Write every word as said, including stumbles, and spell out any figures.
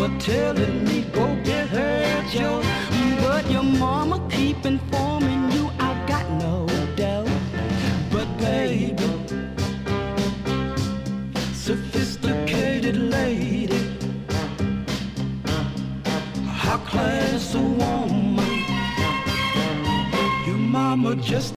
for telling me go get her, Joe. But your mama keep informing you, I got no doubt. But baby, sophisticated lady, high class woman, your mama just